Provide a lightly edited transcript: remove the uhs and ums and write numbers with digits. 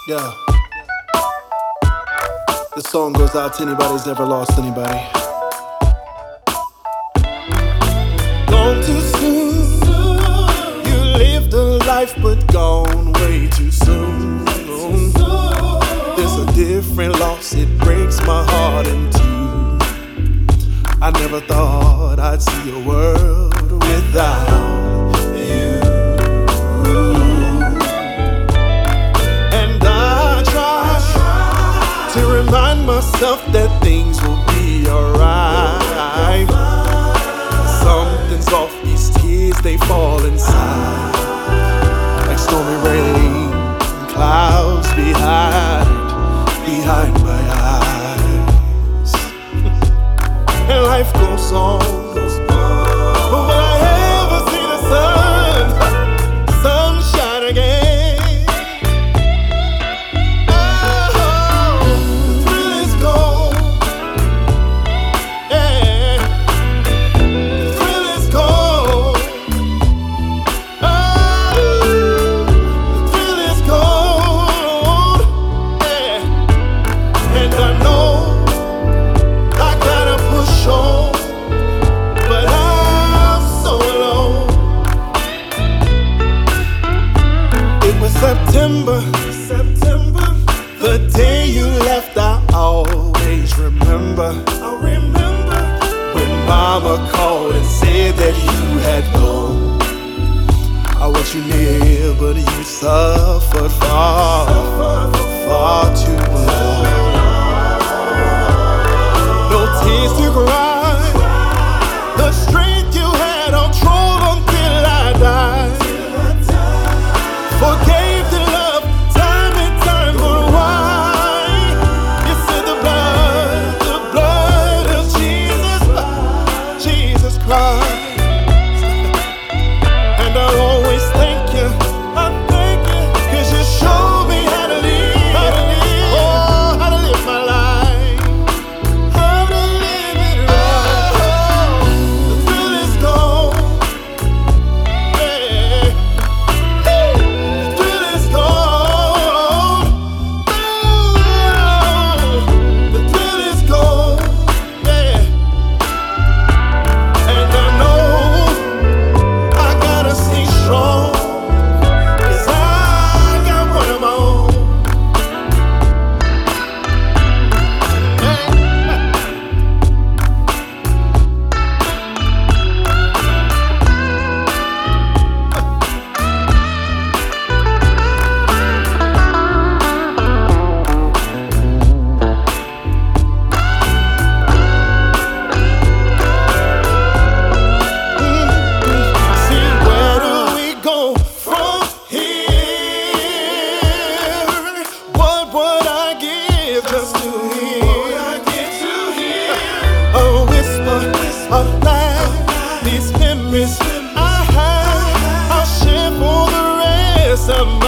Yeah, this song goes out to anybody who's ever lost anybody. Gone too soon. You lived a life but gone way too soon. There's a different loss, it breaks my heart in two. I never thought I'd see a world without you. And I try to remind myself that things will be alright. Something's off, these tears, they fall inside like stormy rain, clouds behind my eyes. And life goes on. But will I ever see the sunshine again? Oh, the thrill is gone. Yeah, the thrill is gone. Oh, the thrill is gone. Yeah, and I know I gotta push on, but I'm so alone. It was September, the day you left. I always remember. When Mama called and said that you had gone. I want you near, but you suffered far too long. No tears to cry. The strength you had, I'll drove until I died. Forgave the love time and time, but why? You said the blood of Jesus Christ. And I'll always thank you. I thank you, 'cause you showed me how to live. Oh, how to live my life. How to live it right. The thrill is gone. Yeah. The thrill is gone. Oh, the thrill is gone. Yeah. And I know I gotta stay strong, 'cause I got one of my own. See, where do we go from here? What would I give just to hear a whisper, a laugh? These memories I have, I'll share for the rest of my